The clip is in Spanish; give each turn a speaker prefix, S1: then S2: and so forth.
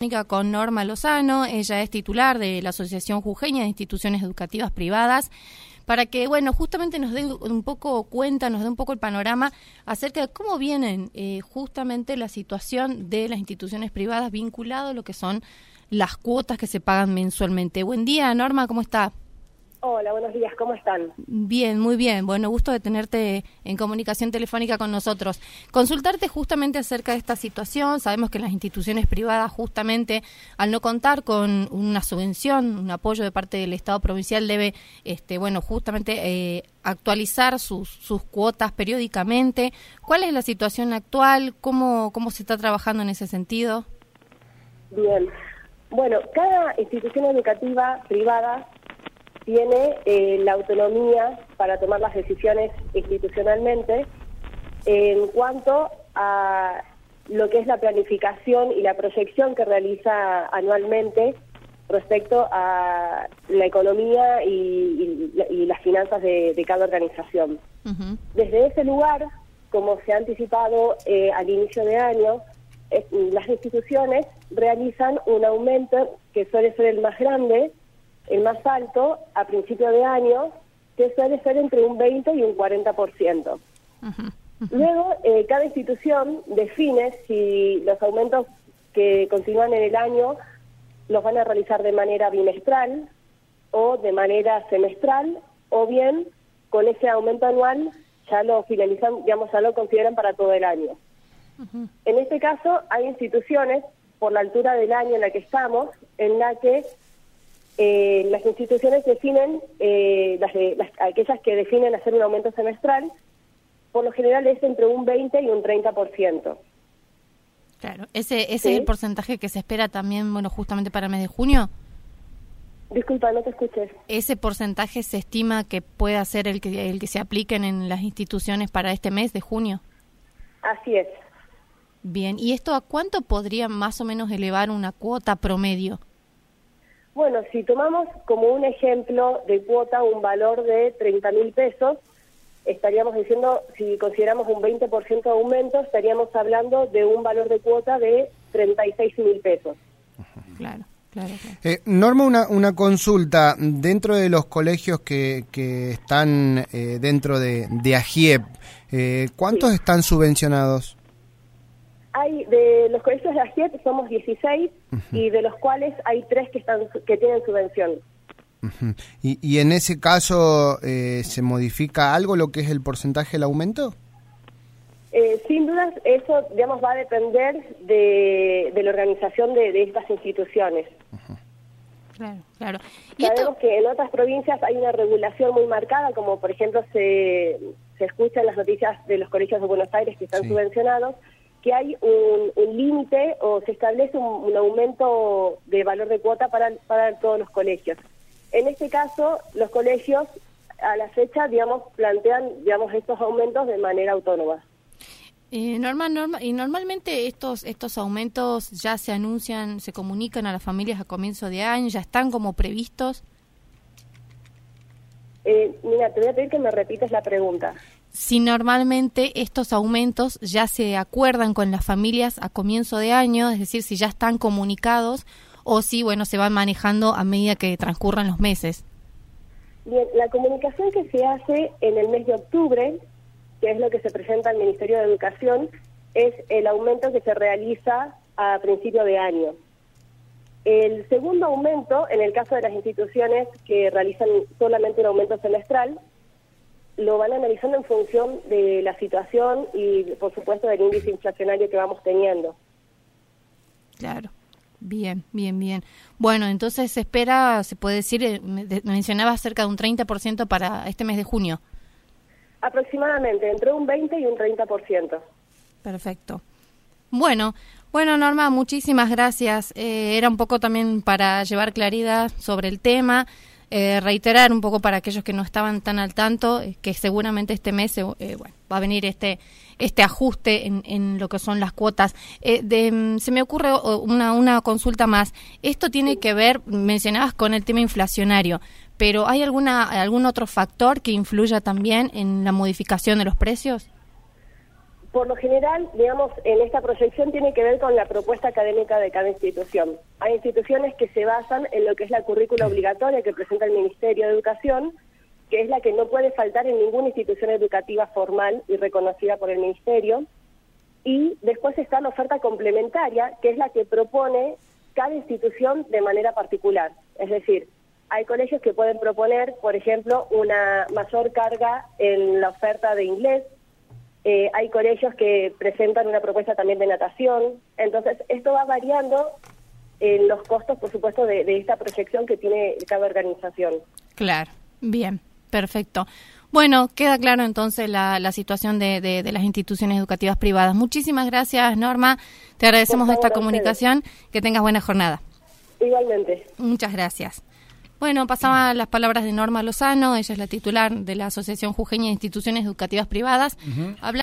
S1: telefónica con Norma Lozano. Ella es titular de la Asociación Jujeña de Instituciones Educativas Privadas, para que, bueno, justamente nos dé un poco cuenta, nos dé un poco el panorama acerca de cómo vienen justamente la situación de las instituciones privadas vinculado a lo que son las cuotas que se pagan mensualmente. Buen día, Norma, ¿cómo está?
S2: Hola, buenos días, ¿cómo están?
S1: Bien, muy bien. Bueno, gusto de tenerte en comunicación telefónica con nosotros. Consultarte justamente acerca de esta situación. Sabemos que las instituciones privadas, justamente, al no contar con una subvención, un apoyo de parte del Estado provincial, debe, justamente actualizar sus cuotas periódicamente. ¿Cuál es la situación actual? ¿Cómo se está trabajando en ese sentido?
S2: Bien. Bueno, cada institución educativa privada tiene la autonomía para tomar las decisiones institucionalmente en cuanto a lo que es la planificación y la proyección que realiza anualmente respecto a la economía y las finanzas de cada organización. Uh-huh. Desde ese lugar, como se ha anticipado al inicio de año, las instituciones realizan un aumento que suele ser el más grande, el más alto, a principio de año, que suele ser entre un 20 y un 40%. Uh-huh, uh-huh. Luego, cada institución define si los aumentos que continúan en el año los van a realizar de manera bimestral o de manera semestral, o bien con ese aumento anual ya lo finalizan, digamos, ya lo consideran para todo el año. Uh-huh. En este caso, hay instituciones, por la altura del año en la que estamos, en la que las instituciones definen, aquellas que definen hacer un aumento semestral, por lo general es entre un 20 y un 30%.
S1: Claro, ¿ese es el porcentaje que se espera también, bueno, justamente para el mes de junio?
S2: Disculpa, no te escuché.
S1: ¿Ese porcentaje se estima que pueda ser el que se apliquen en las instituciones para este mes de junio?
S2: Así es.
S1: Bien, ¿y esto a cuánto podría más o menos elevar una cuota promedio?
S2: Bueno, si tomamos como un ejemplo de cuota un valor de 30.000 pesos, estaríamos diciendo, si consideramos un 20% de aumento, estaríamos hablando de un valor de cuota de 36.000 pesos.
S1: Claro.
S3: Norma, una consulta. Dentro de los colegios que están dentro de AGIEP, ¿cuántos están subvencionados?
S2: Hay de los colegios de AGIEP somos 16 uh-huh. y de los cuales hay 3 que tienen subvención.
S3: Uh-huh. ¿Y en ese caso se modifica algo lo que es el porcentaje del aumento?
S2: Sin dudas, eso, digamos, va a depender de la organización de estas instituciones.
S3: Uh-huh.
S1: Claro.
S2: ¿Y sabemos que en otras provincias hay una regulación muy marcada, como por ejemplo se escucha en las noticias de los colegios de Buenos Aires que están subvencionados, que hay un límite o se establece un aumento de valor de cuota para todos los colegios. En este caso, los colegios a la fecha, digamos, plantean, digamos, estos aumentos de manera autónoma.
S1: Norma, y normalmente estos aumentos ya se anuncian, se comunican a las familias a comienzo de año, ya están como previstos.
S2: Mira, te voy a pedir que me repites la pregunta.
S1: Si normalmente estos aumentos ya se acuerdan con las familias a comienzo de año, es decir, si ya están comunicados o si, bueno, se van manejando a medida que transcurran los meses.
S2: Bien, la comunicación que se hace en el mes de octubre, que es lo que se presenta al Ministerio de Educación, es el aumento que se realiza a principio de año. El segundo aumento, en el caso de las instituciones que realizan solamente un aumento semestral, lo van analizando en función de la situación y, por supuesto, del índice inflacionario que vamos teniendo.
S1: Claro. Bien. Bueno, entonces se espera, se puede decir, mencionaba cerca de un 30% para este mes de junio.
S2: Aproximadamente, entre un 20 y un 30%.
S1: Perfecto. Bueno, Norma, muchísimas gracias. Era un poco también para llevar claridad sobre el tema. Reiterar un poco para aquellos que no estaban tan al tanto, que seguramente este mes va a venir este ajuste en lo que son las cuotas. Se me ocurre una consulta más. Esto tiene que ver, mencionabas, con el tema inflacionario, pero ¿hay algún otro factor que influya también en la modificación de los precios?
S2: Por lo general, digamos, en esta proyección tiene que ver con la propuesta académica de cada institución. Hay instituciones que se basan en lo que es la currícula obligatoria que presenta el Ministerio de Educación, que es la que no puede faltar en ninguna institución educativa formal y reconocida por el Ministerio. Y después está la oferta complementaria, que es la que propone cada institución de manera particular. Es decir, hay colegios que pueden proponer, por ejemplo, una mayor carga en la oferta de inglés. Hay colegios que presentan una propuesta también de natación. Entonces, esto va variando en los costos, por supuesto, de esta proyección que tiene cada organización.
S1: Claro, bien, perfecto. Bueno, queda claro entonces la situación de las instituciones educativas privadas. Muchísimas gracias, Norma. Te agradecemos esta comunicación. Que tengas buena jornada.
S2: Igualmente.
S1: Muchas gracias. Bueno, pasaban las palabras de Norma Lozano. Ella es la titular de la Asociación Jujeña de Instituciones Educativas Privadas.